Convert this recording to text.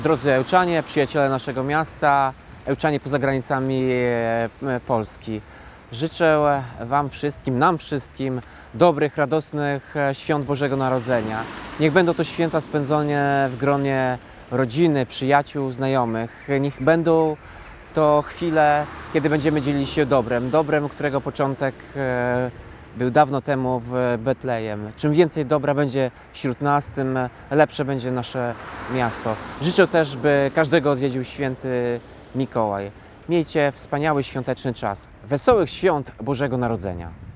Drodzy Ełczanie, przyjaciele naszego miasta, Ełczanie poza granicami Polski. Życzę Wam wszystkim, nam wszystkim dobrych, radosnych świąt Bożego Narodzenia. Niech będą to święta spędzone w gronie rodziny, przyjaciół, znajomych. Niech będą to chwile, kiedy będziemy dzielić się dobrem, którego początek był dawno temu w Betlejem. Czym więcej dobra będzie wśród nas, tym lepsze będzie nasze miasto. Życzę też, by każdego odwiedził święty Mikołaj. Miejcie wspaniały świąteczny czas. Wesołych świąt Bożego Narodzenia.